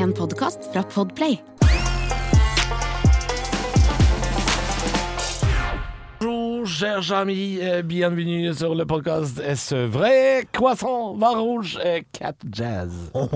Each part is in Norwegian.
En podcast fra Podplay. Bonjour, chers amis, bienvenue sur le podcast Est-ce vrai? Croissant, vin rouge et cat jazz.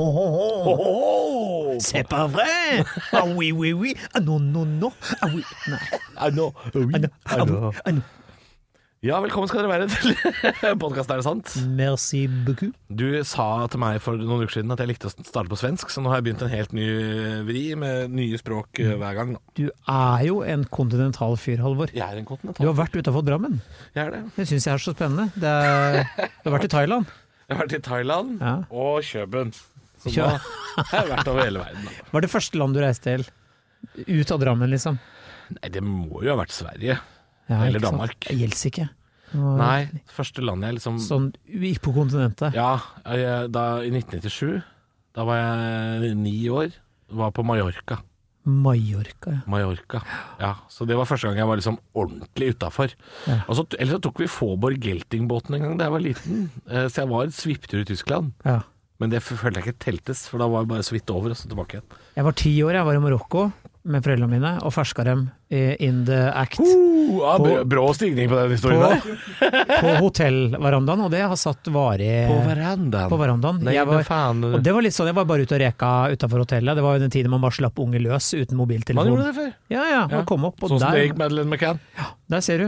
C'est pas vrai. Ah oui. Ah non. Ah oui. Nei. Ah non, oui, Ah non. ah non. Ah non. Ja, velkommen skal dere være til podcast, er det sant? Merci beaucoup. Du sa til meg for noen uker siden at jeg likte å starte på svensk, så nå har jeg begynt en helt ny vri med nye språk hver gang. Du er jo en kontinental fyr, Halvor. Jeg er en kontinental. Du har vært utenfor Drammen. Jeg er det. Det synes jeg er så spennende. Du har vært i Thailand. Jeg har vært i Thailand Ja. og Køben. Så Kjø- nå har jeg vært over hele verden. Da. Var det første land du reiste til? Ut av Drammen, liksom? Nei, det må jo ha vært Sverige. Ja, Eller ikke sant? Danmark. Det gjelder ikke. Nei, første landet jeg liksom... Sånn, gikk på kontinentet. Ja, da, i 1997, da var jeg 9 år, var på Mallorca. Mallorca, ja. Mallorca, ja. Så det var første gang jeg var liksom ordentlig utenfor. Ja. Og så, ellers så tok vi Fåborg Gelting-båten en gang da jeg var liten, så jeg var en svipptur i Tyskland. Ja. Men det følte jeg ikke teltes, for da var jeg bare så vidt over og så tilbake igjen. Jeg var 10 år, jeg var i Marokko med foreldrene mine og ferska dem in the act. Brå stigning på den historien der. På hotellverandaen, og det har satt varig På verandaen. På verandaen. Nei, Jeg var, men faen. og det var litt sånn, jeg var bare ute og reka utenfor hotellet. Det var jo den tiden man bare slapp unge løs uten Man mobiltelefon. gjorde det før. Ja, og kom opp, og Sånn som det der, gikk Madeleine McCann. der ser du.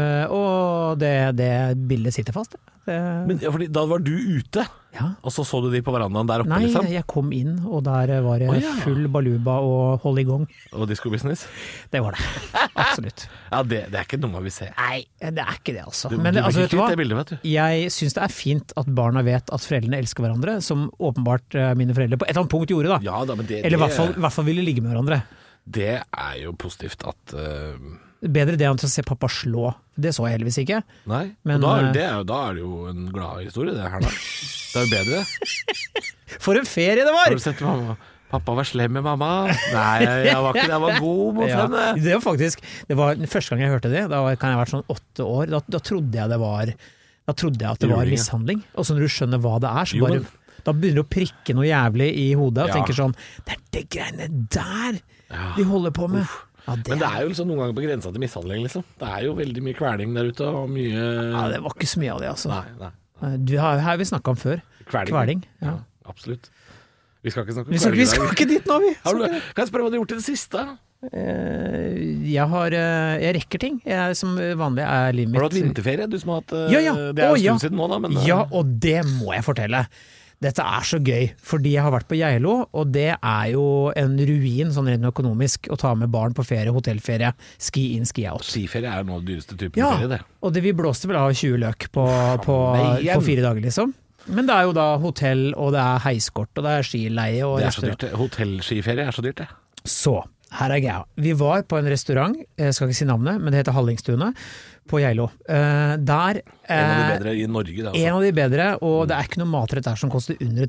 Og det bildet sitter fast. Men ja, fordi da var du ute, Ja. og så du de på verandaen der oppe, Nei, liksom? jeg kom inn, og der var det Å, ja. full baluba og hold i gang. Og disco-business? Det var det. Absolutt. Ja, det er ikke noe man vil se. Nei, det er ikke det, altså. Du Men det, blir altså, ikke vet du kvitt hva? det bildet, vet du. Jeg syns det er fint at barna vet at foreldrene elsker hverandre, som åpenbart mine foreldre på et eller annet punkt gjorde, da. Ja da, men Eller i hvert fall ville ligge med hverandre. det er jo positivt at Bedre det enn til å se pappa slå. Det så jeg heldigvis ikke. Nei, Men, og da er det jo en glad historie, det her da. Det er jo bedre. For en ferie det var! Har du sett mamma? Pappa var slem med mamma. Nei, jeg var ikke det. Jeg var god mot Ja, henne. det var faktisk den første gang jeg hørte det. Da kan jeg ha vært sånn 8 år. Da trodde jeg at det var Juling, ja. mishandling. Og så når du skjønner hva det er, så Jo, bare men- da begynner du å prikke noe jævlig i hodet og Ja. tenker sånn, det er det greiene der de holder på med. Ja, Men det er jo liksom noen ganger på grensa til mishandling, liksom. Det er jo veldig mye kveling der ute, og mye... ja, det var ikke så mye av det, altså. Nei. Det har vi snakket om før. Kveling. Ja. Absolutt. Vi skal ikke snakke om Vi skal kveling i dag. ikke dit nå, vi. Kan jeg spørre hva du har gjort i det siste? Jeg rekker ting. Jeg, som vanlig er livet mitt. Har du hatt vinterferie? Du som har hatt Ja. Det er jo en Å, ja. stund siden nå, da. Men, Ja, og det må jeg fortelle. Dette er så gøy, fordi jeg har vært på Geilo, og det er jo en ruin sånn rent økonomisk å ta med barn på ferie, hotellferie, ski in, ski out. Skiferie er jo noe av det dyreste typen Ja, ferie, det. og vi blåste vel av 20 løk på Faen, 4 dager, liksom. Men det er jo da hotell, og det er heiskort, og det er skileie og Det er så restaurant. dyrt, det. Hotellskiferie er så dyrt, det. Så, her er greia. Vi var på en restaurant, jeg skal ikke si navnet, men det heter Hallingstuene, på Geilo. Der En av de bedre i Norge, det. En Altså. av de bedre, og det er ikke noe matrett der som koster under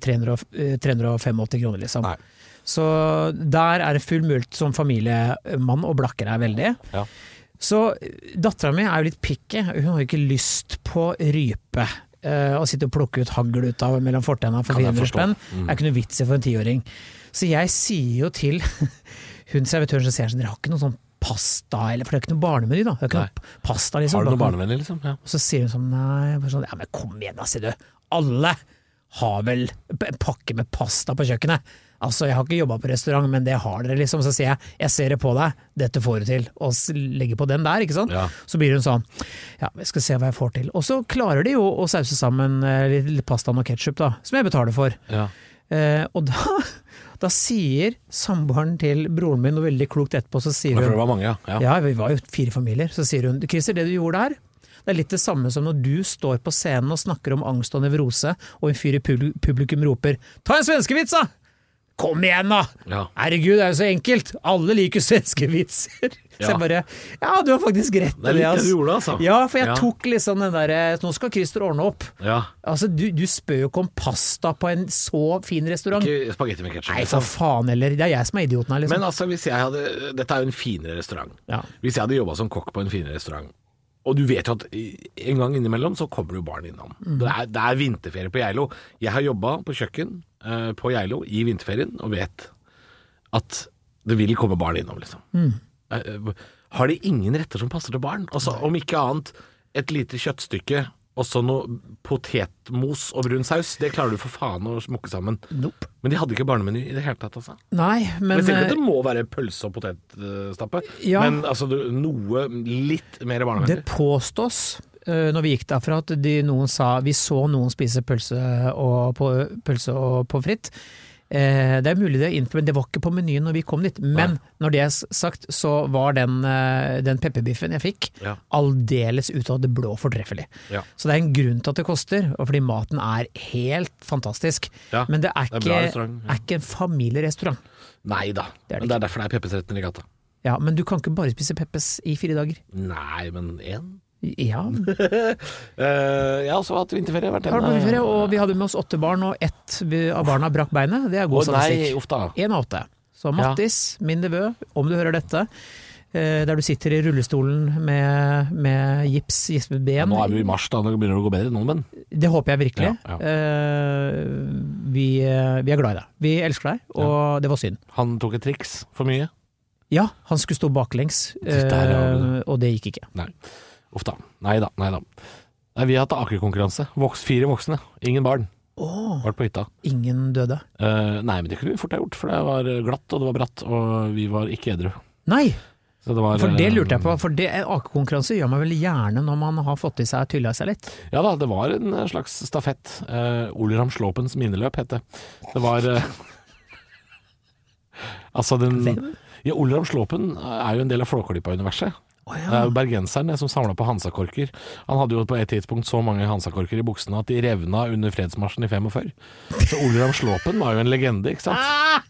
385 kroner, liksom. Nei. Så der er det full mulighet som familiemann og blakker er veldig. Ja. Så datteren min er jo litt picky, hun har jo ikke lyst på rype. Og sitte og plukke ut hagl ut av mellom fortenna for Kan jeg 400 forstå. spenn. Det er ikke noe vits i for en 10-åring. Så jeg sier jo til hun servitøren som ser sånn, dere har ikke noe sånn pasta, eller, for det er ikke noe barnemeny da. Det er ikke Nei. noe pasta liksom. Har du noen barnevennlig, liksom? Ja. Og så sier hun sånn, nei, bare sånn, ja, men kom igjen da, sier du. Alle har vel en pakke med pasta på kjøkkenet. Altså, jeg har ikke jobbet på restaurant, men det har dere liksom. Så sier jeg ser det på deg, dette får du til. Og legger på den der, ikke sant? Ja. Så blir hun sånn, ja, jeg skal se hva jeg får til. Og så klarer de jo å sause sammen litt pasta og ketchup da, som jeg betaler for. Ja. Og da sier samboeren til broren min noe veldig klokt etterpå, så sier For det hun, var mange, ja. Ja. ja, vi var jo 4 familier, så sier hun, Christer, det du gjorde der, det er litt det samme som når du står på scenen og snakker om angst og nevrose, og en fyr i publikum roper, ta en svenskevits da! Kom igjen da! Ja. Herregud, det er jo så enkelt! Alle liker svenske vitser! Så Ja. jeg bare, ja, du har faktisk rett. Det er litt det du gjorde, altså. Ja, for jeg Ja. tok liksom den der, nå skal Christer ordne opp. Ja. Altså, du spør jo ikke om pasta på en så fin restaurant. Ikke spagetti med ketchup. Nei, for faen heller. Det er jeg som er idioten her, liksom. Men altså, hvis jeg hadde Dette er jo en finere restaurant. Ja. Hvis jeg hadde jobbet som kokk på en finere restaurant, og du vet jo at en gang innimellom så kommer jo barn innom. Det er vinterferie på Geilo. Jeg har jobbet på kjøkken på Geilo i vinterferien, og vet at det vil komme barn innom, liksom. Har de ingen retter som passer til barn? Altså, om ikke annet, et lite kjøttstykke, og så noe potetmos og brun saus, det klarer du for faen å smukke sammen. Nope. Men de hadde ikke barnemeny i det hele tatt, altså. Nei, men Jeg tenker at det må være pølse og potetstappe, Ja. men altså, noe litt mer barnevennlig. det påstås når vi gikk derfra at noen sa vi så noen spise pølse og pommes frites. Det er mulig det er innenfor, men det var ikke på menyen når vi kom dit. Men når det er sagt, så var den pepperbiffen jeg fikk aldeles ut av det blå fortreffelig. Ja. Så det er en grunn til at det koster, og fordi maten er helt fantastisk. Ja, Men det er det er bra restaurant, ja. ikke en familierestaurant. Nei da, men det er derfor det er Peppes-retten i gata. Ja, men du kan ikke bare spise Peppes i 4 dager. Nei, men én. Ja, Jeg har også hatt vinterferie. jeg har vært på vinterferie, og vi hadde med oss 8 barn, og ett av barna brakk beinet. Det er god statistikk. Nei, uff da. 1 av 8. Så Mattis, min nevø, om du hører dette, der du sitter i rullestolen med gispet ben. Nå er vi i mars, da begynner det å gå bedre nå, men Det håper jeg virkelig. Ja. Vi er glad i deg. Vi elsker deg, og det var synd. han tok et triks for mye. Ja, han skulle stå baklengs, Der har vi det. og det gikk ikke. Nei, uff da. Nei da. Nei, vi har hatt akekonkurranse. 4 voksne, ingen barn. Vært på hytta. Ingen døde. Nei, men det kunne vi fort ha gjort, for det var glatt og det var bratt, og vi var ikke edru. Nei, Så det var, for det lurte jeg på, for akekonkurranse gjør man vel gjerne når man har fått i seg tylla seg litt. Ja da, det var en slags stafett. Ole Ramslåpens minneløp het det. Det var altså den Hvem? Ja, Ole Ramslåpen er jo en del av Flåklypa-universet. Det er jo bergenseren som samlet på Hansakorker. Han hadde jo på et tidspunkt så mange Hansakorker i buksene at de revna under fredsmarsjen i 45. Så Ole Ramslåpen var jo en legende, ikke sant?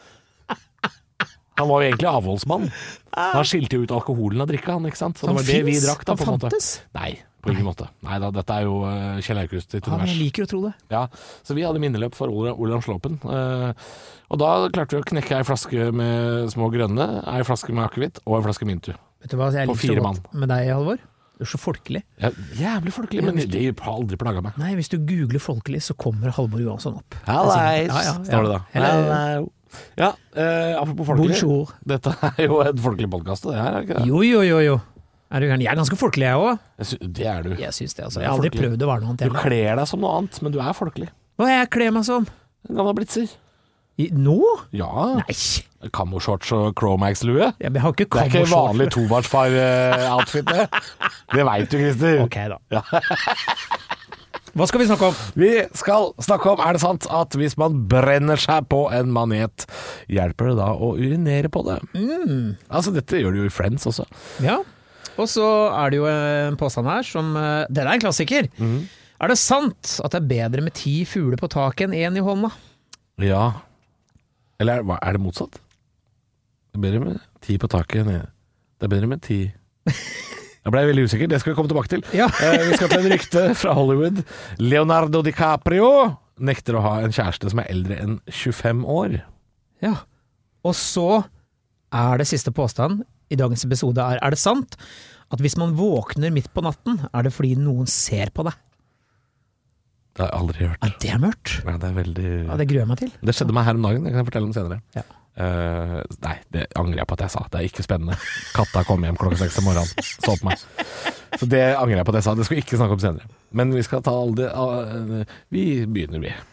Han var jo egentlig avholdsmann. Han skilte jo ut alkoholen av drikka, han, ikke sant? Så det var det vi drakk da, på en måte. fantes? Nei, på ingen måte. Nei da, dette er jo Kjell Aukrust sitt Ja, men univers. jeg liker å tro det. Ja, så vi hadde minneløp for Ole Ramslåpen. Og da klarte vi å knekke ei flaske med små grønne, ei flaske med akevitt og ei flaske Mintu. Vet du hva jeg På liker 4 så godt med deg, Halvor? Du er så folkelig. Ja, jævlig folkelig, men det har aldri plaga meg. Nei, hvis du googler folkelig, så kommer Halvor Johansson opp. Hallais, Ja, står det da. Hello. Ja, apropos folkelig. Bonjour. Dette er jo en folkelig podcast, det her, er det ikke det? Jo. Er du gæren? Jeg er ganske folkelig, jeg òg. Det er du. Jeg syns det, altså. Du er Jeg har aldri folkelig. prøvd å være noe annet. Du heller. kler deg som noe annet, men du er folkelig. Hva er jeg kler meg som? En gammel blitzer. Nå? Ja, Nei, kammoshorts og Cromax-lue. jeg har ikke Det er ikke kammershorts. vanlig tobarnsfar-outfit, det. Det vet du, Christer. Ok, da. Hva skal vi snakke om? Vi skal snakke om, er det sant at hvis man brenner seg på en manet, hjelper det da å urinere på det? Altså, dette gjør det jo i Friends også. Ja, og så er det jo en påstand her som Den er en klassiker. Er det sant at det er bedre med 10 fugler på taket enn 1 i hånda? Ja. Eller er det motsatt? Det er bedre med 10 på taket enn 1. Det er bedre med 10. Jeg ble veldig usikker, det skal vi komme tilbake til. Ja. Vi skal til en rykte fra Hollywood. Leonardo DiCaprio nekter å ha en kjæreste som er eldre enn 25 år. Ja. Og så er det siste påstand i dagens episode er det sant at hvis man våkner midt på natten, er det fordi noen ser på deg? Det har jeg aldri hørt. Ja, det er mørkt. Ja, det er veldig... Ja, det gruer jeg meg til. Det skjedde meg her om dagen, det kan jeg fortelle om senere. Ja. Nei, det angrer jeg på at jeg sa. Det er ikke spennende. Katta kom hjem klokka 6 om morgenen, så på meg. Så det angrer jeg på at jeg sa. Det skal vi ikke snakke om senere. Men vi skal ta alle det... Vi begynner, vi.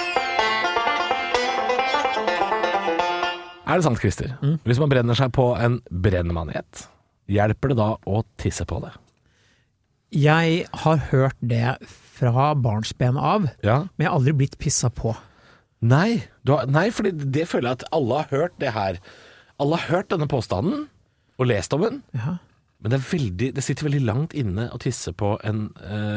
Er det sant, Christer? Hvis man brenner seg på en brennmanet, hjelper det da å tisse på det? Jeg har hørt det fra barnsben av, Ja. men jeg har aldri blitt pissa på. Nei, nei, fordi det føler jeg at alle har hørt det her. Alle har hørt denne påstanden og lest om den. Ja. Men det sitter veldig langt inne å tisse på en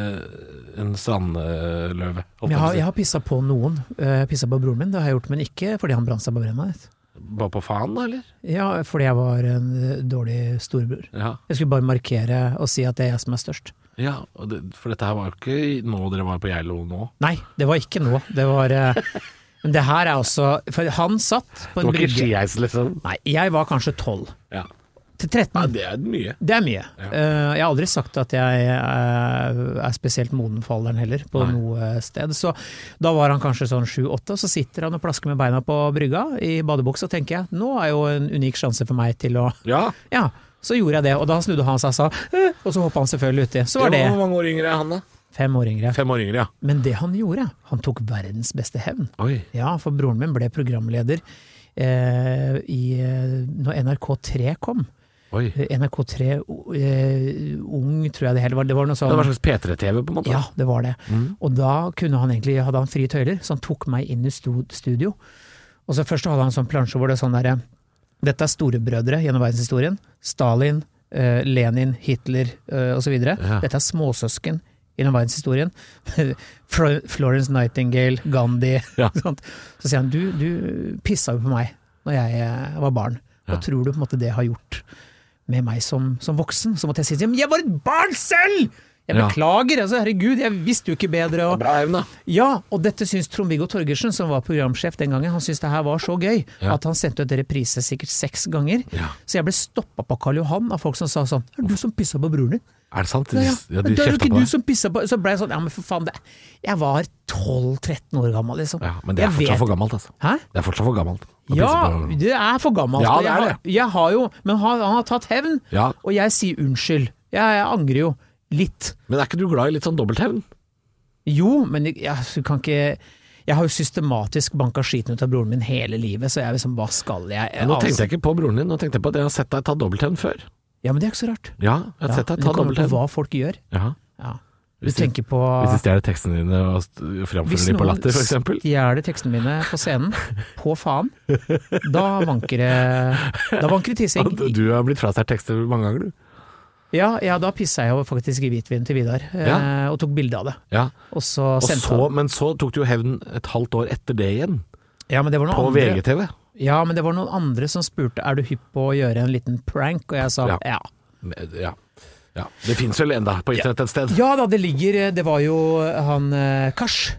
strandløve. Men jeg har pissa på noen. Pissa på broren min, det har jeg gjort, men ikke fordi han brant seg på brennmanet. Bare på faen, da, eller? Ja, fordi jeg var en dårlig storebror. Ja, Jeg skulle bare markere og si at det er jeg som er størst. ja for dette her var jo ikke nå dere var på Geilo nå. Nei, det var ikke nå. Det var men det her er også For han satt på Det en var ikke brygge. skiheis, liksom. Nei, jeg var kanskje 12. Ja. Til 13. Ja, det mye. Det mye. Ja. Jeg har aldri sagt at jeg spesielt moden for alderen heller, på noe sted. Så da var han kanskje sånn 7-8, så sitter han og plasker med beina på brygga i badebuksa, og tenker jeg, nå jo en unik sjanse for meg til å... Ja, så gjorde jeg det, og da snudde han seg og sa, og så hoppet han selvfølgelig uti. Så var det... Hvor mange år yngre han da? 5 år yngre. 5 år yngre, ja. Men det han gjorde, han tok verdens beste hevn. Oi. Ja, for broren min ble programleder når NRK3 kom. Oi. NRK3 ung, tror jeg det hele var. Det var noe sånn... Det var en slags P3-TV på en måte? Ja, det var det. Og da hadde han frie tøyler, så han tok meg inn i studio. Og så først hadde han en sånn plansje hvor det sånn der, dette storebrødre gjennom verdenshistorien. Stalin, Lenin, Hitler og så videre. Ja. Dette småsøsken gjennom verdenshistorien. Florence Nightingale, Gandhi. Ja. Så sier han, du pissa jo på meg når jeg var barn. Hva tror du på en måte det har gjort med meg som voksen? Så måtte jeg si, men jeg var et barn selv! Jeg beklager, altså, herregud, jeg visste jo ikke bedre. Og, bra evne. Ja, og dette synes Trond-Viggo Torgersen, som var programsjef den gangen, han synes det her var så gøy, at han sendte ut reprise sikkert 6 ganger. Ja. Så jeg ble stoppet på Karl Johan av folk som sa sånn, du som pisset på broren din? Det sant? Ja, det er jo ikke du som pisset på. Så ble jeg sånn, ja, men for faen, jeg var 12-13 år gammel, liksom. Ja, men det fortsatt for gammelt, altså. Hæ? Det fortsatt for gammelt. Ja, det for gammelt. Ja, det det. Jeg har jo, men han har tatt hevn, og jeg sier unnskyld. Jeg angrer jo litt. Men ikke du glad i litt sånn dobbelthevn? Jo, men jeg kan ikke... Jeg har jo systematisk banket skiten ut av broren min hele livet, så jeg liksom, hva skal jeg? Nå tenkte jeg ikke på broren din, nå tenkte jeg på at jeg har sett deg ta dobbelthevn før. Ja, men det ikke så rart. Ja, jeg har sett deg ta dobbelthevn. Du kommer på hva folk gjør. Ja. Du tenker på... Hvis de stjeler tekstene dine og fremfører de på latter, for eksempel. Hvis noen stjeler tekstene mine på scenen, på faen, da vanker det tissing. Du har blitt frastjålet tekster mange ganger, du. Ja, da pisset jeg jo faktisk i hvitvin til Vidar, og tok bilde av det. Ja. Og så sendte han. Men så tok du jo hevn et halvt år etter det igjen. Ja, men det var noen på andre. VGTV. Ja, men det var noen andre som spurte, du hypp på å gjøre en liten prank? Og jeg sa, ja. Det finnes vel enda på internett et sted? Ja da, det var jo han Cash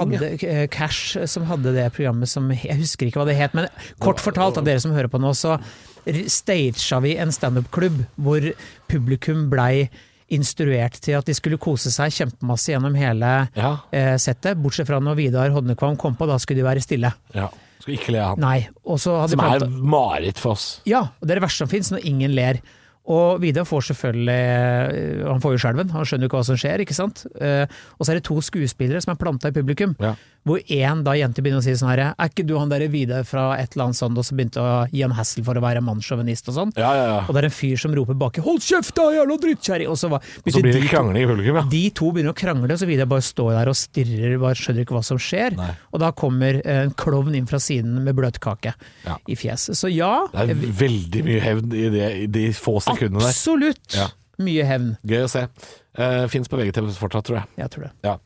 som hadde det programmet som, jeg husker ikke hva det het, men kort fortalt av dere som hører på nå, så staged vi en stand-up-klubb hvor publikum blei instruert til at de skulle kose seg kjempemasse gjennom hele settet, bortsett fra når Vidar Hodnekvam kom på, da skulle de være stille. Ja. Skal ikke le av han. Nei. Og så hadde som marit for oss. Ja, og det det verste som finnes når ingen ler. Og Vidar får selvfølgelig, han får jo skjelven, han skjønner jo ikke hva som skjer, ikke sant? Og så det 2 skuespillere som plantet i publikum, hvor en da jente begynner å si sånn her, ikke du han der Vidar fra et eller annet sånt, og så begynte å gi han hassel for å være mannssjåvinist og sånn. Og det en fyr som roper baki, hold kjeft da, jævla drittkjæring! Og så blir det krangling i publikum, De 2 begynner å krangle, så Vidar bare står der og stirrer, bare skjønner ikke hva som skjer. Nei. Og da kommer en klovn inn fra siden med bløtkake i fjeset. Så det veldig mye hevn i de få sekundene der. Absolutt! Mye hevn. Gøy å se. Finnes på VGTV fortsatt, tror jeg. Jeg tror det. Ja.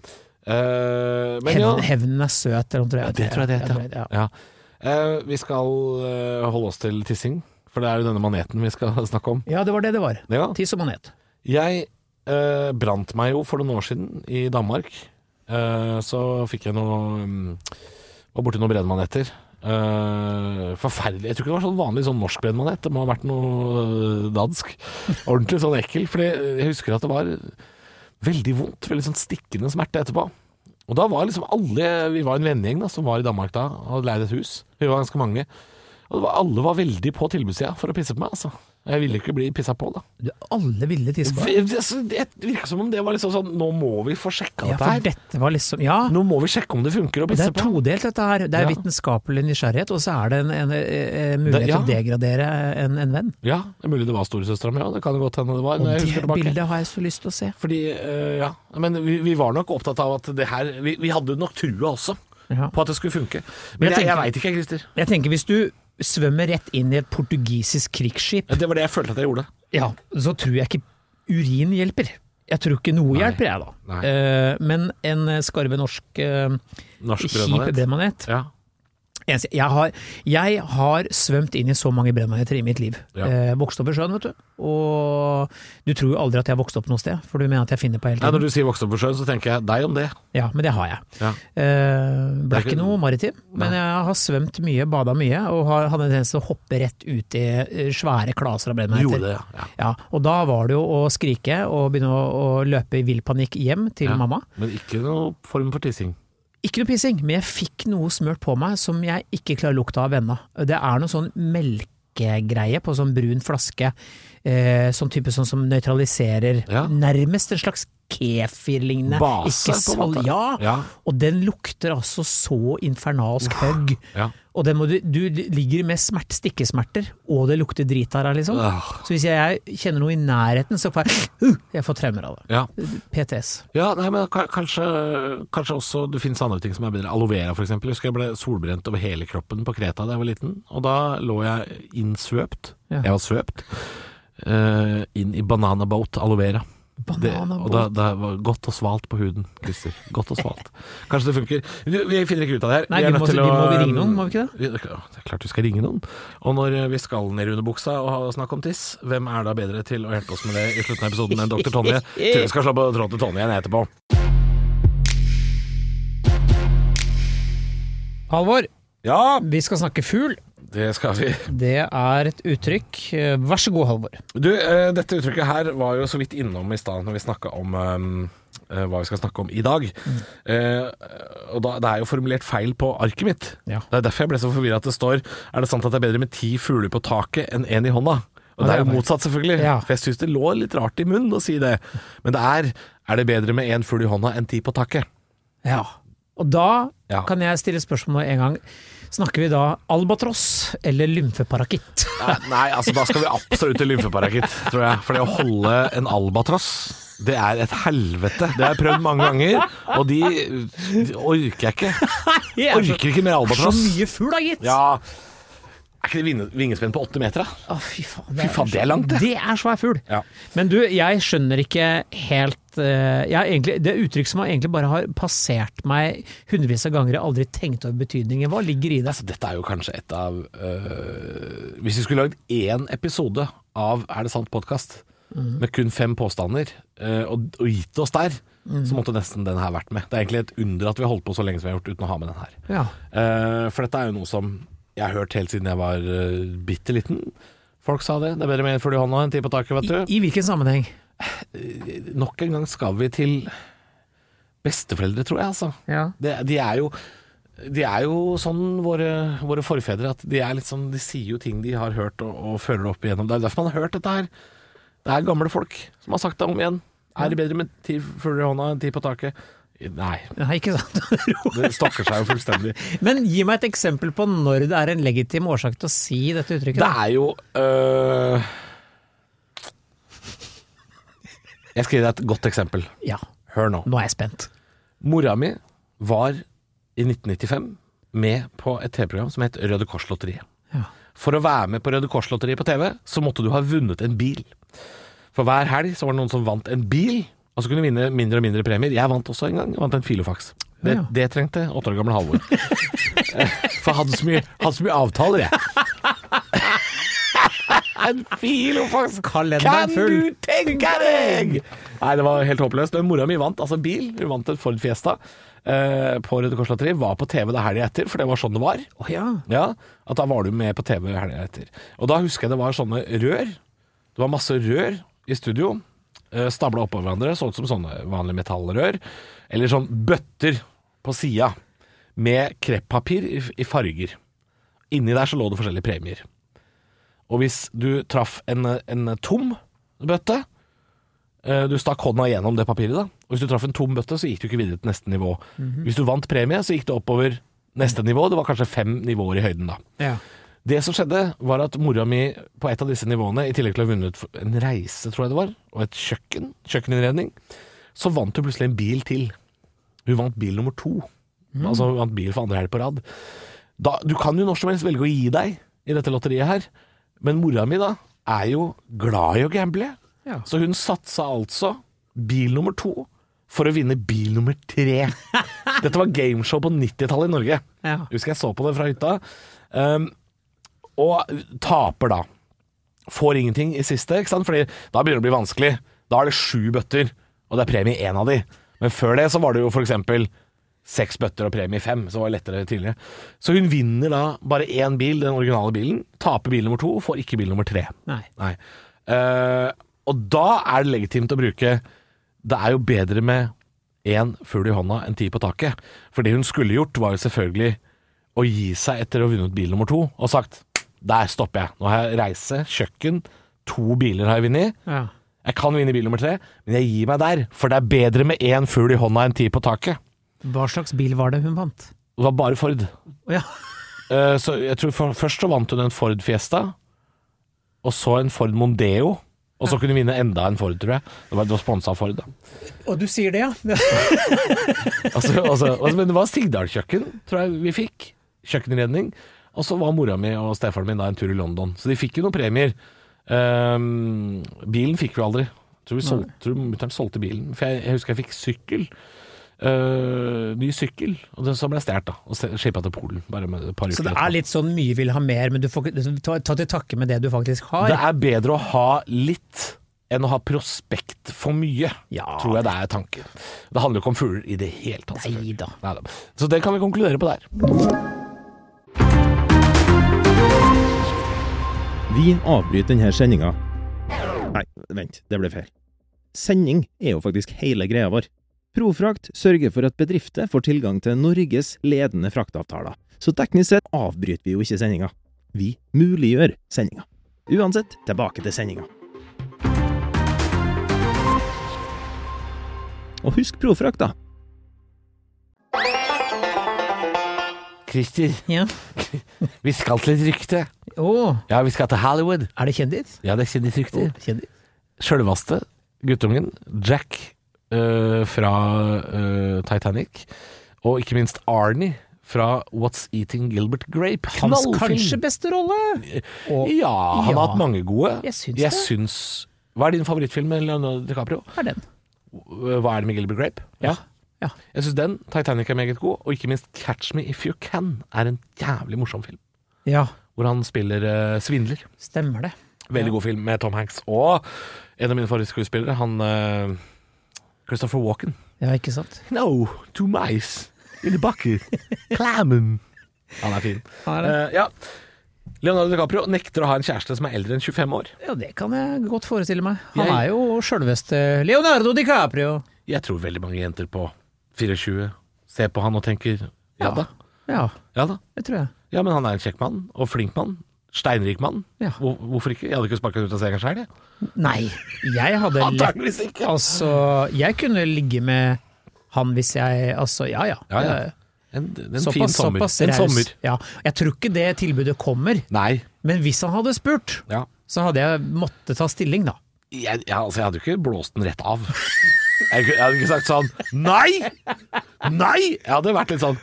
Hevnen søt, eller tror jeg. Det tror jeg det heter. Ja. Vi skal holde oss til tissing, for det jo denne maneten vi skal snakke om. Ja, det var det var. Ja. Tiss og manet. Jeg brant meg jo for noen år siden i Danmark. Så fikk jeg var borti noen brennmaneter. Forferdelig. Jeg tror ikke det var sånn vanlig sånn norsk brennmanet. Det må ha vært noe dansk. Ordentlig sånn ekkel. For jeg husker at det var veldig vondt, veldig sånn stikkende smerte etterpå. Og da var liksom vi var en vennegjeng da, som var i Danmark da, og hadde leid et hus. Vi var ganske mange. Og alle var veldig på tilbudssida for å pisse på meg, altså. Jeg ville ikke bli pisset på da. Alle ville tisse på deg? Det virker som om det var liksom sånn, nå må vi få sjekka dette her. Dette var liksom, Nå må vi sjekke om det funker å pisse på. Det todelt dette her. Det vitenskapelig nysgjerrighet, og så det en mulighet til å degradere en venn. Ja, det mulig det var storesøstera mi, det kan godt hende det var. Og det bildet har jeg så lyst til å se. Fordi, men vi var nok opptatt av at det her, vi hadde nok trua også på at det skulle funke. Men jeg vet ikke, Christer. Jeg tenker, hvis du svømmer rett inn i et portugisisk krigsskip. Det var det jeg følte at jeg gjorde. Ja, så tror jeg ikke urin hjelper. Jeg tror ikke noe hjelper jeg da. Men en skarve norsk kjip brennmanet, Jeg har svømt inn i så mange brennmaneter i mitt liv. Vokst opp i sjøen, vet du. Og du tror jo aldri at jeg har vokst opp noe sted, for du mener at jeg finner på hele tiden. Når du sier vokst opp på sjøen, så tenker jeg deg om det. Ja, men det har jeg. Ble ikke noe maritim, men jeg har svømt mye, badet mye, og hadde en tendens til å hoppe rett ut i svære klaser av brennmaneter. Gjorde det, ja. Og da var det jo å skrike og begynne å løpe i vill panikk hjem til mamma. Men ikke noe form for tissing? Ikke noe pissing, men jeg fikk noe smørt på meg som jeg ikke klarer lukta av ennå. Det er noe sånn melkegreie på sånn brun flaske, sånn type sånn som nøytraliserer, nærmest en slags kefir-lignende. Base, på en måte. Ja, og den lukter altså så infernalsk høgg. Og den du ligger med stikkesmerter, og det lukter drit av deg, liksom. Så hvis jeg kjenner noe i nærheten, så får jeg får traumer av det. PTS. Ja, nei, men kanskje også det finnes andre ting som er bedre. Aloe vera, for eksempel. Jeg husker jeg ble solbrent over hele kroppen på Kreta da jeg var liten, og da lå jeg innsvøpt. Jeg var svøpt inn i banana boat aloe vera. Og det var godt og svalt på huden, Christer. Godt og svalt. Kanskje det funker. Vi finner ikke ut av det her. Nei, må vi ringe noen, må vi ikke det? Det er klart vi skal ringe noen. Og når vi skal ned under buksa og snakke om tiss, hvem er da bedre til å hjelpe oss med det i slutten av episoden enn Dr. Tonje? Tror jeg skal slå på tråd til Tonje igjen etterpå. Halvor, ja, vi skal snakke fugl. Det skal vi. Det er et uttrykk. Vær så god, Halvor. Du, dette uttrykket her var jo så vidt innom i stedet når vi snakket om hva vi skal snakke om i dag. Og det er jo formulert feil på arket mitt. Det er derfor jeg ble så forvirret at det står: er det sant at det er bedre med 10 fugler på taket enn 1 i hånda? Og det er jo motsatt, selvfølgelig. For jeg synes det lå litt rart i munnen å si det. Men det er det bedre med 1 fugl i hånda enn 10 på taket? Ja. Og da kan jeg stille spørsmål en gang. Snakker vi da albatross eller lymfeparakitt? Nei, altså da skal vi absolutt til lymfeparakitt, tror jeg. For det å holde en albatross, det er et helvete. Det har jeg prøvd mange ganger, og de orker jeg ikke. Orker ikke mer albatross. Så mye fugl da, gitt. Ja. Er ikke det vingespenn på 8 meter, da? Fy faen, det er langt, det. Det er svær fugl. Men du, jeg skjønner ikke helt det uttrykk som egentlig bare har passert meg hundrevis av ganger, jeg har aldri tenkt over betydningen. Hva ligger i det? Altså, dette er jo kanskje et av hvis vi skulle lagd 1 episode av Er det sant podcast med kun 5 påstander og gitt oss der, så måtte nesten den her vært med. Det er egentlig et under at vi har holdt på så lenge som vi har gjort uten å ha med den her. For dette er jo noe som jeg har hørt helt siden jeg var bitte liten. Folk sa det. Det er bedre med 1 fugl i hånda enn 10 på taket, vet du. I hvilken sammenheng? Nok en gang skal vi til besteforeldre, tror jeg, altså. De er jo sånn våre forfedre, at de er litt sånn, de sier jo ting de har hørt og føler opp igjennom. Det er derfor man har hørt dette her. Det er gamle folk som har sagt det om igjen. Er det bedre med 10 fugler i hånda enn 10 på taket? Nei, ikke sant. Det stokker seg jo fullstendig. Men gi meg et eksempel på når det er en legitim årsak til å si dette uttrykket. Det er jo jeg skal gi deg et godt eksempel. Hør nå. Nå er jeg spent. Mora mi var i 1995 med på et TV-program som het Røde Kors-lotteriet. For å være med på Røde Kors-lotteriet på TV, så måtte du ha vunnet en bil. For hver helg så var det noen som vant en bil, og så kunne du vinne mindre og mindre premier. Jeg vant også en gang. Jeg vant en filofax. Det trengte 8 år gamle Halvor. For jeg hadde så mye avtaler, jeg. En filofax! Kalenderen full! Kan du tenke deg? Nei, det var helt håpløst. Mora mi vant altså bil. Hun vant en Ford Fiesta på Røde Kors-lotteri. Var på TV det helgen etter, for det var sånn det var. At da var du med på TV helgen etter. Og da husker jeg det var sånne rør. Det var masse rør i studio. Stabla oppå hverandre, så ut som sånne vanlige metallrør. Eller sånn bøtter på sida med kreppapir i farger. Inni der så lå det forskjellige premier. Og hvis du traff en tom bøtte, du stakk hånda gjennom det papiret da, og hvis du traff en tom bøtte, så gikk du ikke videre til neste nivå. Hvis du vant premie, så gikk du oppover neste nivå. Det var kanskje 5 nivåer i høyden da. Det som skjedde var at mora mi på et av disse nivåene, i tillegg til å ha vunnet en reise, tror jeg det var, og et kjøkkeninnredning, så vant hun plutselig en bil til. Hun vant bil nummer 2. Altså hun vant bil for andre helg på rad. Du kan jo når som helst velge å gi deg i dette lotteriet her. Men mora mi da er jo glad i å gamble. Så hun satsa altså bil nummer 2 for å vinne bil nummer 3. Dette var gameshow på 90-tallet i Norge. Ja. Husker jeg så på det fra hytta. Og taper da. Får ingenting i siste, ikke sant? Fordi da begynner det å bli vanskelig. Da er det 7 bøtter, og det er premie i 1 av de. Men før det så var det jo for eksempel 6 bøtter og premie i 5, så var det lettere tidligere. Så hun vinner da bare 1 bil, den originale bilen, taper bil nummer 2, får ikke bil nummer 3. Nei. Og da er det legitimt å bruke, det er jo bedre med 1 fugl i hånda enn 10 på taket. For det hun skulle gjort var jo selvfølgelig å gi seg etter å ha vunnet bil nummer 2, og sagt, der stopper jeg. Nå har jeg reise, kjøkken, 2 biler har jeg vunnet. Ja. Jeg kan vinne bil nummer 3, men jeg gir meg der, for det er bedre med 1 fugl i hånda enn 10 på taket. Hva slags bil var det hun vant? Det var bare Ford. Ja. Så jeg tror først så vant hun en Ford Fiesta, og så en Ford Mondeo, og så kunne hun vinne enda en Ford, tror jeg. Det var sponset av Ford da. Og du sier det, ja. Men det var Sigdal-kjøkken, tror jeg vi fikk. Kjøkkenredning. Og så var mora mi og stefaren min da en tur i London. Så de fikk jo noen premier. Bilen fikk vi aldri. Tror mutteren solgte bilen. For jeg husker jeg fikk sykkel. Ny sykkel. Og så ble jeg stjert da. Og skipet til Polen. Bare med et par uker. Så det er litt sånn mye vil ha mer, men du får ta til takke med det du faktisk har. Det er bedre å ha litt enn å ha prospekt for mye, tror jeg det er tanken. Det handler jo ikke om fugler i det hele tatt. Neida. Så det kan vi konkludere på der. Vi avbryter denne sendinga. Nei, vent, det ble feil. Sending er jo faktisk hele greia vår. Profrakt sørger for at bedrifter får tilgang til Norges ledende fraktavtaler. Så teknisk sett avbryter vi jo ikke sendinga. Vi muliggjør sendinga. Uansett, tilbake til sendinga. Og husk Profrakt da. Christer, Ja. vi skal til et rykte. Ja, vi skal til Hollywood. Er det kjendis? Ja, det er kjendisrykte. Kjendis. Sjølvaste guttungen, Jack fra Titanic, og ikke minst Arnie fra What's Eating Gilbert Grape. Hans kanskje beste rolle? Ja, han har hatt mange gode. Jeg syns Hva er din favorittfilm med Leonardo DiCaprio? Er den. Hva er det med Gilbert Grape? Ja. Jeg syns den, Titanic er meget god, og ikke minst Catch Me If You Can er en jævlig morsom film. Ja. Hvor han spiller svindler. Stemmer det. Veldig god film med Tom Hanks. Og en av mine favorittskuespillere, han Christopher Walken. Ja, ikke sant? No, 2 mice in the bucket. Clammen. Han er fin. Ja. Leonardo DiCaprio nekter å ha en kjæreste som er eldre enn 25 år. Ja, det kan jeg godt forestille meg. Han er jo selveste Leonardo DiCaprio. Jeg tror veldig mange jenter på 24 ser på han og tenker ja da. Ja, Det tror jeg. Ja, men han er en kjekk mann, og flink mann. Steinrik mann. Ja. Hvorfor ikke? Jeg hadde ikke sparket ut av senga selv, jeg. Nei, jeg hadde Antageligvis ikke. Altså, jeg kunne ligge med han hvis jeg Altså, ja. En fin sommer. En sommer. Ja. Jeg tror ikke det tilbudet kommer. Nei. Men hvis han hadde spurt, så hadde jeg måttet ta stilling, da. Jeg hadde jo ikke blåst den rett av. Jeg hadde ikke sagt sånn Nei! Jeg hadde vært litt sånn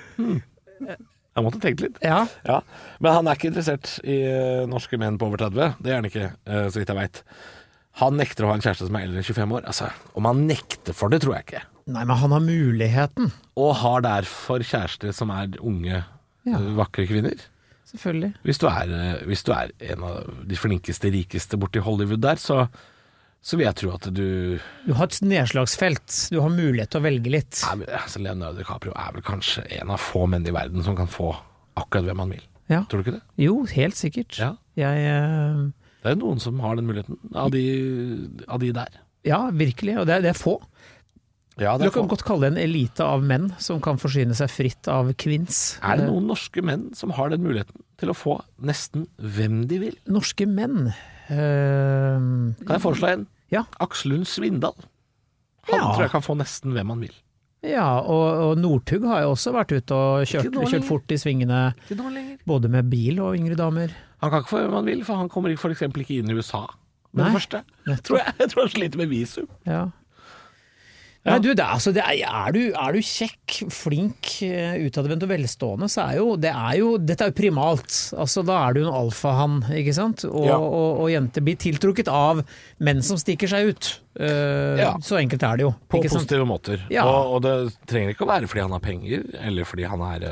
Jeg måtte tenkt litt. Ja. Men han er ikke interessert i norske menn på over 30. Det er han ikke, så vidt jeg vet. Han nekter å ha en kjæreste som er eldre enn 25 år. Altså, om han nekter for det, tror jeg ikke. Nei, men han har muligheten. Og har derfor kjærester som er unge, vakre kvinner. Selvfølgelig. Hvis du er en av de flinkeste, rikeste borti Hollywood der, så vil jeg tro at du har et nedslagsfelt. Du har mulighet til å velge litt. Leonardo DiCaprio er vel kanskje en av få menn i verden som kan få akkurat hvem han vil. Ja. Tror du ikke det? Jo, helt sikkert. Ja. Det er noen som har den muligheten, av de der. Ja, virkelig. Og det er få. Ja, du kan godt kalle det en elite av menn som kan forsyne seg fritt av kvinns. Er det noen norske menn som har den muligheten til å få nesten hvem de vil? Norske menn? Kan jeg foreslå en? Ja. Aksel Lund Svindal. Han tror jeg kan få nesten hvem han vil. Ja, og Northug har jo også vært ute og kjørt fort i svingene, både med bil og yngre damer. Han kan ikke få hvem han vil, for han kommer for eksempel ikke inn i USA med det første. Jeg tror han sliter med visum. Ja. Nei, du, er du kjekk, flink, utadvendt og velstående, så dette er jo primalt. Altså, da er du en alfahann, ikke sant? Og jenter blir tiltrukket av menn som stikker seg ut. Så enkelt er det jo. På positive måter. Ja. Og det trenger ikke å være fordi han har penger, eller fordi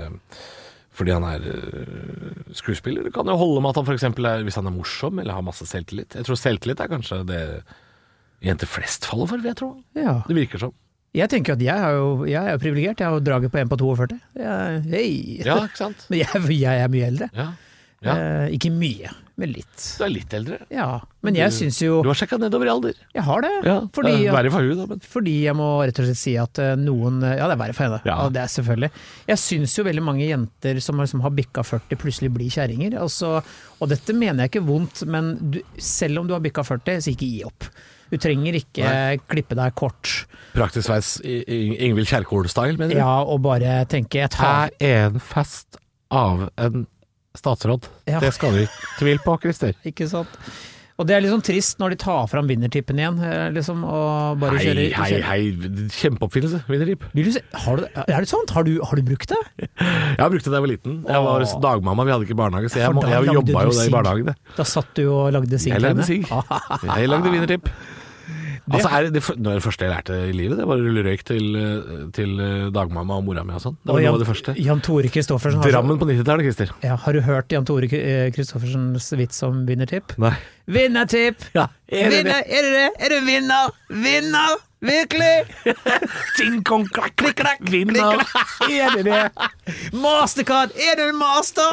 han er skuespiller. Det kan jo holde med at han for eksempel hvis han er morsom, eller har masse selvtillit. Jeg tror selvtillit er kanskje det jenter flest faller for, vil jeg tro. Ja. Det virker som. Jeg tenker at jeg er jo privilegert. Jeg har jo draget på en på 42. Hei! Ja, ikke sant? Men jeg er mye eldre. Ja. Ikke mye, men litt. Du er litt eldre? Ja, men jeg synes jo... Du har sjekket nedover i alder? Jeg har det. Ja, det er verre for henne da. Men... Fordi jeg må rett og slett si at noen... Ja, det er verre for henne. Ja, det er selvfølgelig. Jeg synes jo veldig mange jenter som har bikka 40 plutselig blir kjæringer. Altså, og dette mener jeg ikke vondt, men selv om du har bikka 40, så ikke gi opp. Du trenger ikke klippe deg kort. Praktisk veis Ingvild Kjerkol-style, mener du? Ja, og bare tenke... Her er en fest av en statsråd. Ja. Det skal du ikke tvile på, Christer. Ikke sant. Og det er litt sånn trist når de tar fram vinnertippen igjen, liksom, og bare kjører... Hei, kjempeoppfinnelse, vinnertipp. Er det sant? Har du brukt det? Jeg har brukt det da jeg var liten. Jeg var dagmamma, vi hadde ikke barnehage, så jeg jobbet jo det i barnehagen. Da satt du og lagde sigg? Jeg lagde sigg. Jeg lagde vinnertipp. Altså det var det første jeg lærte i livet. Det var å rulle røyk til dagmamma og mora mi og sånn. Det var noe av det første. Jan Tore Kristoffersen Drammen på 90-tallet, Christer. Ja, har du hørt Jan Tore Kristoffersens vits om vinnertipp? Nei. Vinnertipp! Ja, er det det? Er du vinner? Vinner! Virkelig! Ting kong klakk, klikk, klakk, vinner! Er det det? Mastercard! Er du en master?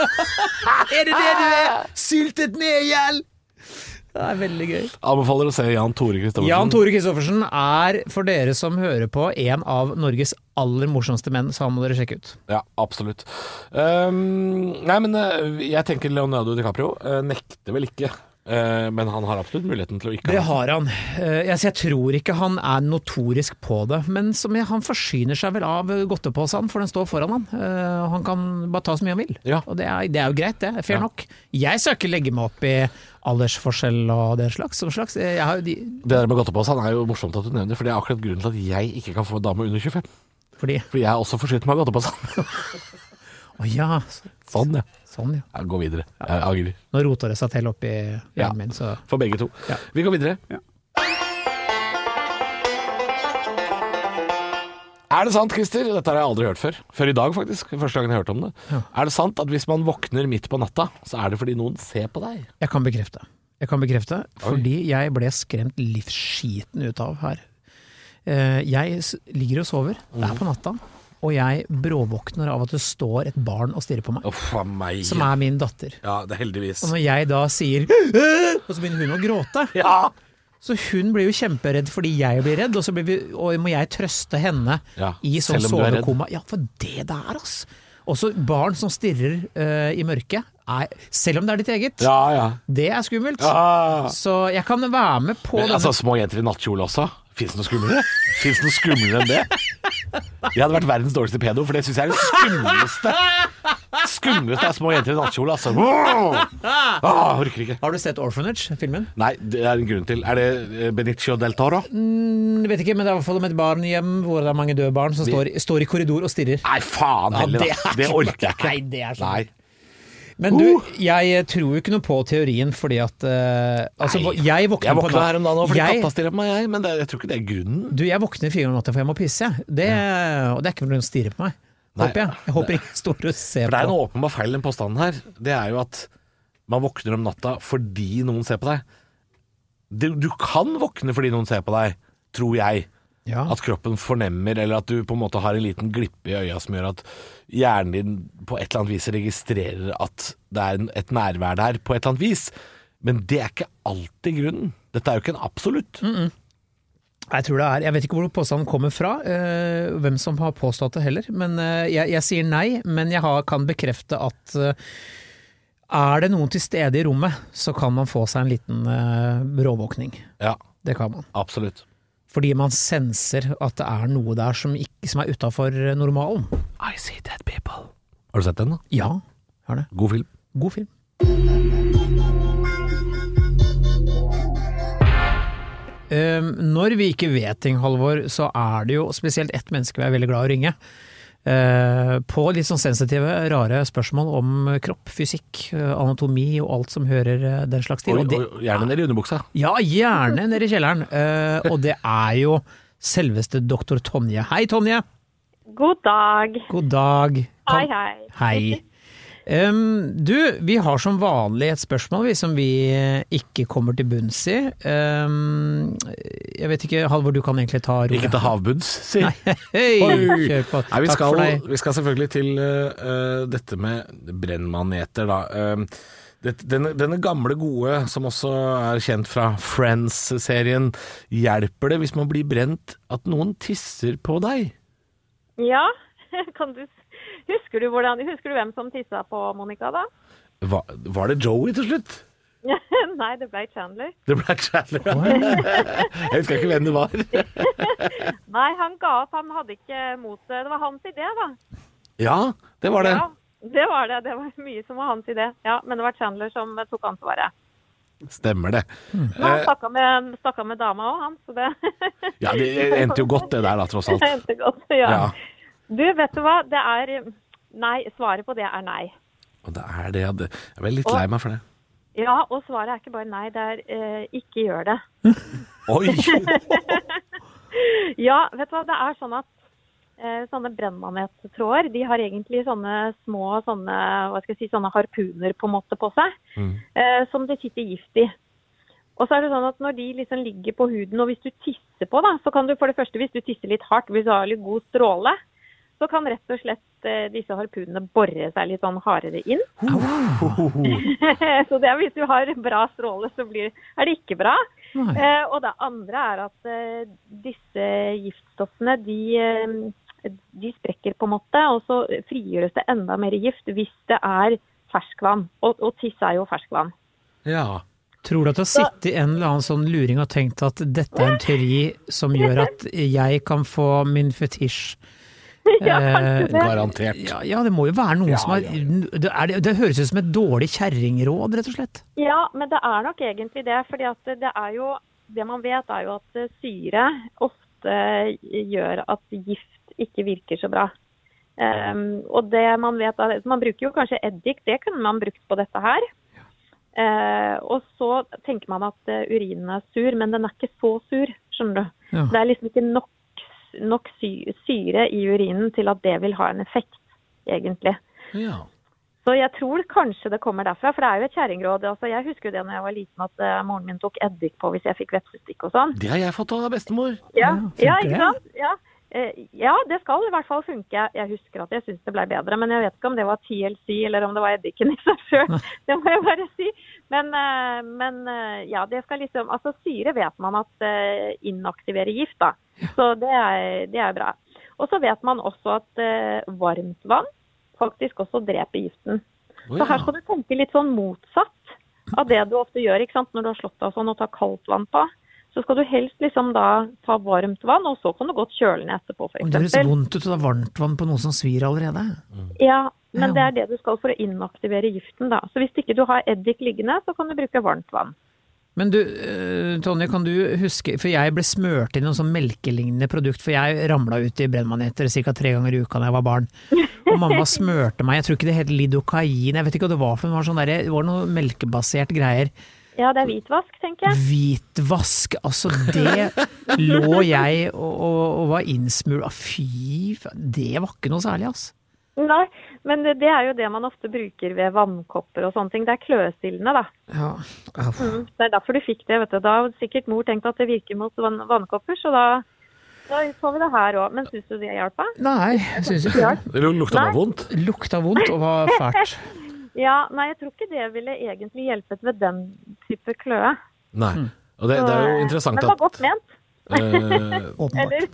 Er det det du er? Syltet ned i gjeld! Det er veldig gøy. Anbefaler å se Jan Tore Kristoffersen. Jan Tore Kristoffersen er, for dere som hører på, en av Norges aller morsomste menn, så han må dere sjekke ut. Ja, absolutt. Nei, men jeg tenker Leonardo DiCaprio nekter vel ikke. Men han har absolutt muligheten til å ikke. Det har han. Jeg tror ikke han er notorisk på det, men han forsyner seg vel av godteposen, for den står foran han. Han kan bare ta så mye han vil. Ja. Og det er jo greit, det er fair nok. Jeg skal ikke legge meg opp i aldersforskjell og det slags. Det der med godteposen er jo morsomt at du nevner, for det er akkurat grunnen til at jeg ikke kan få en dame under 25. Fordi jeg er også forsynt med godteposen. Ja. Sånn, ja. Jeg går videre. Jeg angrer. Nå roter det seg til opp i hjernen min. Så. For begge to. Ja. Vi går videre. Ja. Er det sant, Christer? Dette har jeg aldri hørt før. Før i dag, faktisk. Første gangen jeg hørte om det. Ja. Er det sant at hvis man våkner midt på natta, så er det fordi noen ser på deg? Jeg kan bekrefte. Fordi jeg ble skremt livsskiten ut av her. Jeg ligger og sover. Det er på natta. Og jeg bråvåkner av at det står et barn og stirrer på meg. Meg. Som er min datter. Ja, det er heldigvis. Og når jeg da sier og så begynner hun å gråte. Ja. Så hun blir jo kjemperedd fordi jeg blir redd, og må jeg trøste henne i sånn sovekoma. Ja, for det der, altså. Også barn som stirrer i mørket, selv om det er ditt eget, det er skummelt. Ja. Så jeg kan være med på denne. Altså, små jenter i nattkjole også? Finnes det noe skumlere? Finnes det noe skumlere enn det? Jeg hadde vært verdens dårligste pedo, for det synes jeg er det skumleste. Skumleste er små jenter i nattkjole, altså. Orker ikke. Har du sett Orphanage, filmen? Nei, det er en grunn til. Er det Benicio del Toro? Vet ikke, men det er i hvert fall om et barn hjem hvor det er mange døde barn som står i korridor og stirrer. Nei, faen heller. Det orker jeg ikke. Nei, det er sånn. Nei. Men du, jeg tror jo ikke noe på teorien, fordi at jeg våkner her om dagen nå fordi katta stirrer på meg, men jeg tror ikke det er grunnen. Du, jeg våkner 4 om natta for jeg må pisse. Og det er ikke fordi hun stirrer på meg. Håper jeg. Jeg håper ikke står og ser på. For det er en åpenbar feil i den påstanden her. Det er jo at man våkner om natta fordi noen ser på deg. Du kan våkne fordi noen ser på deg, tror jeg. Ja. At kroppen fornemmer, eller at du på en måte har en liten glippe i øya som gjør at hjernen din på et eller annet vis registrerer at det er et nærvær der på et eller annet vis. Men det er ikke alltid grunnen. Dette er jo ikke en absolutt. Jeg tror det er. Jeg vet ikke hvor påstanden kommer fra, hvem som har påstått det heller. Men jeg sier nei, men jeg kan bekrefte at er det noen til stede i rommet, så kan man få seg en liten råvåkning. Ja. Det kan man. Absolutt. Fordi man senser at det er noe der som er utenfor normalen. I see dead people. Har du sett den da? Ja, har det. God film. God film. Når vi ikke vet ting, Halvor, så det jo spesielt ett menneske vi veldig glad å ringe. På litt sånn sensitive, rare spørsmål om kropp, fysikk, anatomi og alt som hører den slags til. Og gjerne nede i underbuksa. Ja, gjerne nede i kjelleren. Og det jo selveste doktor Tonje. Hei, Tonje! God dag. God dag. Hei, hei. Hei. Du, vi har som vanlig et spørsmål som vi ikke kommer til bunns i. Jeg vet ikke, Halvor, du kan egentlig ta roret. Ikke til havbunns, si. Hei, kjør på. Nei, Takk for deg. vi skal selvfølgelig til dette med brennmaneter, da. Denne gamle gode, som også kjent fra Friends-serien, hjelper det hvis man blir brent at noen tisser på deg? Ja, Husker du hvem som tisset på Monica da? Var det Joey til slutt? Nei, det ble Chandler. Det ble Chandler, Jeg husker ikke hvem det var. Nei, han ga opp, han hadde ikke mot det. Det var hans idé da. Ja, det var det. Ja, det var det. Det var mye som var hans idé. Ja, men det var Chandler som tok ansvaret. Stemmer det. Han snakket med dama også, han. Så det Ja, det endte jo godt det der da, tross alt. Det endte godt, ja. Du, vet du hva? Nei, svaret på det nei. Og det det, jeg ble litt lei meg for det. Ja, og svaret ikke bare nei, det ikke gjør det. Oi! Ja, vet du hva? Det sånn at sånne brennmanettråder, de har egentlig sånne små, sånne harpuner på en måte på seg, som det sitter gift i. Og så det sånn at når de liksom ligger på huden, og hvis du tisser på da, så kan du for det første, hvis du tisser litt hardt, hvis du har litt god stråle, så kan rett og slett disse harpunene borre seg litt sånn hardere inn. Så det hvis du har bra stråle, så det ikke bra. Og det andre at disse giftstoffene, de sprekker på en måte, og så frigjøres det enda mer gift hvis det ferskvann. Og tiss jo ferskvann. Ja. Tror du at det har sittet en eller annen sånn luring og tenkt at dette en teori som gjør at jeg kan få min fetisj? Garantert. Ja, det må jo være noen som det høres ut som et dårlig kjerringråd, rett og slett. Ja, men det nok egentlig det, fordi at det man vet jo at syre ofte gjør at gift ikke virker så bra. Og det man vet, man bruker jo kanskje eddik, det kunne man brukt på dette her. Og så tenker man at urinen sur, men den ikke så sur, skjønner du. Ja. Det liksom ikke nok syre i urinen til at det vil ha en effekt, egentlig. Ja. Så jeg tror kanskje det kommer derfra, for det jo et kjerringråd. Altså, jeg husker jo det når jeg var liten, at moren min tok eddik på hvis jeg fikk vepsestikk og sånn. Det har jeg fått av bestemor. Ja, ikke sant? Ja. Ja, det skal i hvert fall funke. Jeg husker at jeg synes det ble bedre, men jeg vet ikke om det var TLC eller om det var eddiken i seg selv. Det må jeg bare si. Men ja, det skal liksom, altså syre vet man at inaktiverer gift da. Så det bra. Og så vet man også at varmt vann faktisk også dreper giften. Så her skal du tenke litt sånn motsatt av det du ofte gjør, ikke sant? Når du har slått av sånn og tar kaldt vann på. Så skal du helst liksom da ta varmt vann, og så kan du godt kjøle ned etterpå, for eksempel. Og det høres vondt ut å ta varmt vann på noe som svir allerede. Ja, men det det du skal for å inaktivere giften da. Så hvis ikke du har eddik liggende, så kan du bruke varmt vann. Men du, Tonje, kan du huske, for jeg ble smørt inn noen sånn melkelignende produkt, for jeg ramlet ut i brennmaneter ca. 3 ganger i uka da jeg var barn. Og mamma smørte meg, jeg tror ikke det het lidokain, jeg vet ikke hva det var for, det var noe melkebasert greier. Ja, det hvitvask, tenker jeg. Hvitvask, altså det lå jeg og var innsmurt av. Fy, det var ikke noe særlig, altså. Nei, men det jo det man ofte bruker ved vannkopper og sånne ting. Det kløestillende, da. Ja. Det derfor du fikk det, vet du. Da har sikkert mor tenkt at det virker mot vannkopper, så da får vi det her også. Men synes du det hjelper? Nei, jeg synes ikke det. Det lukta bare vondt? Lukta vondt og var fælt. Ja, nei, jeg tror ikke det ville egentlig hjulpet ved den type kløe. Nei, og det jo interessant at... Men det var godt ment. Åpenbart.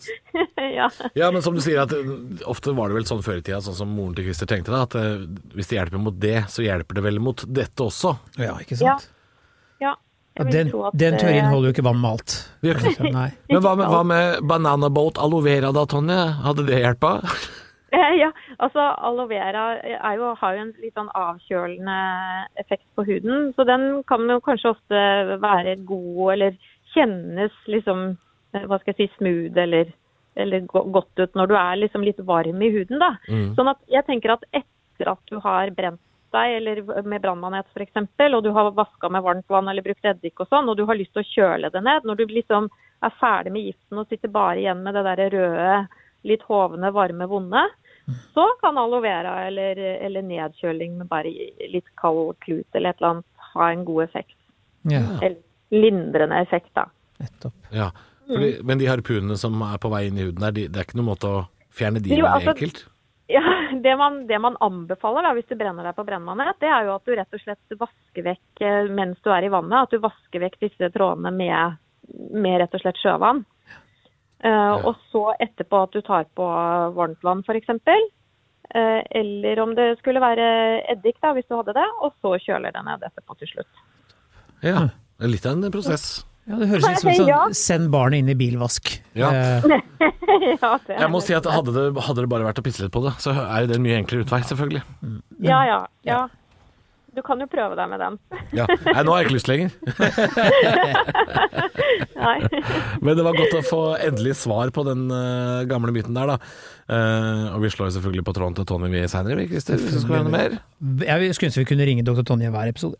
Ja, men som du sier, at ofte var det vel sånn før i tida, sånn som moren til Christer tenkte da, at hvis det hjelper mot det, så hjelper det vel mot dette også. Ja, ikke sant? Ja. Den teorien holder jo ikke vann med alt. Nei. Men hva med banana boat aloe vera da, Tonje? Hadde det hjulpet? Ja, altså aloe vera har jo en litt sånn avkjølende effekt på huden, så den kan jo kanskje ofte være god eller kjennes liksom, hva skal jeg si, smooth eller godt ut når du liksom litt varm i huden da. Sånn at jeg tenker at etter at du har brent deg, eller med brannmanet for eksempel, og du har vasket med varmt vann eller brukt eddik og sånn, og du har lyst til å kjøle det ned, når du liksom ferdig med giften og sitter bare igjen med det der røde, litt hovne, varme, vonde, så kan aloe vera eller nedkjøling med bare litt kald klut eller et eller annet ha en god effekt. Ja. Eller lindrende effekt da. Nettopp. Ja, men de harpunene som på vei inn i huden der, det ikke noen måte å fjerne de veldig enkelt? Ja, det man anbefaler da, hvis du brenner deg på brennmanet, det jo at du rett og slett vasker vekk, mens du i vannet, at du vasker vekk disse trådene med rett og slett sjøvann. Og så etterpå at du tar på varmt vann for eksempel, eller om det skulle være eddik da, hvis du hadde det, og så kjøler det ned etterpå til slutt. Ja, litt av en prosess. Ja, det høres ut som sånn, send barnet inn i bilvask. Ja. Jeg må si at hadde det bare vært å pisse litt på det, så jo det en mye enklere utvei, selvfølgelig. Ja. Du kan jo prøve deg med den. Ja. Nei, nå har jeg ikke lyst lenger. Nei. Men det var godt å få endelig svar på den gamle myten der, da. Og vi slår selvfølgelig på tråden til Tonje senere, Christer, hvis det skal være noe mer. Jeg skulle ønske vi kunne ringe Dr. Tonje hver episode.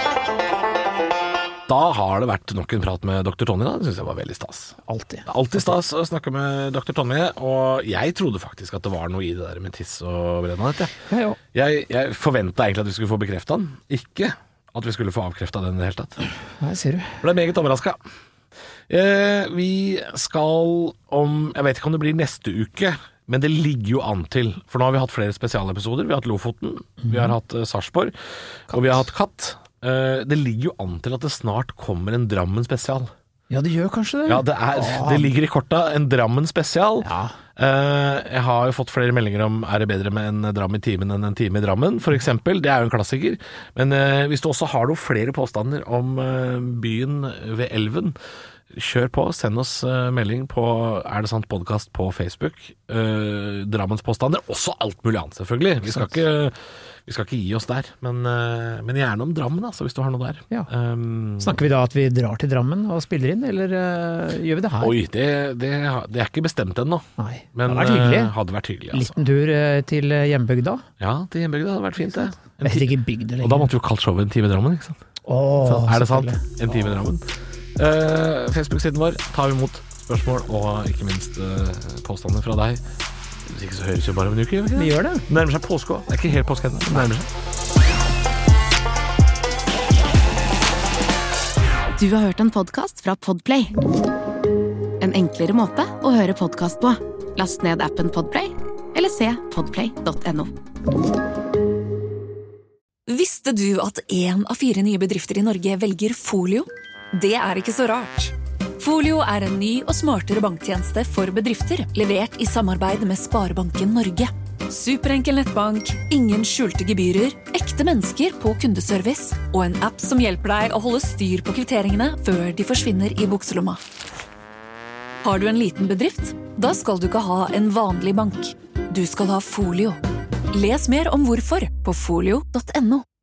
Da har det vært nok en prat med Dr. Tonje, da. Det synes jeg var veldig stas. Alltid stas å snakke med Dr. Tonje, og jeg trodde faktisk at det var noe i det der med tiss og brennmanet. Jeg forventet egentlig at vi skulle få bekreftet den, ikke at vi skulle få avkreftet den i det hele tatt. Nei, ser du. Ble meget overrasket. Vi skal jeg vet ikke om det blir neste uke, men det ligger jo an til, for nå har vi hatt flere spesialepisoder. Vi har hatt Lofoten, vi har hatt Sarpsborg, og vi har hatt Katt. Det ligger jo an til at det snart kommer en Drammen spesial. Ja, det gjør kanskje det. Ja, det ligger i korta en Drammen spesial. Ja. Jeg har jo fått flere meldinger om det bedre med en dram i timen enn en time i Drammen, for eksempel. Det jo en klassiker. Men hvis du også har noen flere påstander om byen ved elven, kjør på, send oss melding på det sant podcast på Facebook. Drammens påstander, også alt mulig annet selvfølgelig. Vi skal ikke gi oss der, men gjerne om Drammen, altså, hvis du har noe der. Ja. Snakker vi da at vi drar til Drammen og spiller inn, eller gjør vi det her? Oi, det ikke bestemt ennå. Nei, men det hadde vært hyggelig. Altså. Liten tur til hjembygda? Ja, til hjembygda hadde vært fint det. Jeg vet ikke bygd lenger. Og da måtte vi jo kalt showet En time i Drammen, ikke sant? Så, det sant? En time i Drammen. Facebook-siden vår tar vi imot spørsmål og ikke minst påstander fra deg. Hvis ikke så høres jo bare om en uke. Vi gjør det. Det nærmer seg påske også. Det ikke helt påske ennå, det nærmer seg. Du har hørt en podcast fra Podplay. En enklere måte å høre podcast på. Last ned appen Podplay, eller se podplay.no. Visste du at 1 av 4 nye bedrifter i Norge velger Folio? Det ikke så rart. Folio en ny og smartere banktjeneste for bedrifter, levert i samarbeid med Sparebanken Norge. Superenkel nettbank, ingen skjulte gebyrer, ekte mennesker på kundeservice, og en app som hjelper deg å holde styr på kvitteringene før de forsvinner i bukselomma. Har du en liten bedrift? Da skal du ikke ha en vanlig bank. Du skal ha Folio. Les mer om hvorfor på folio.no.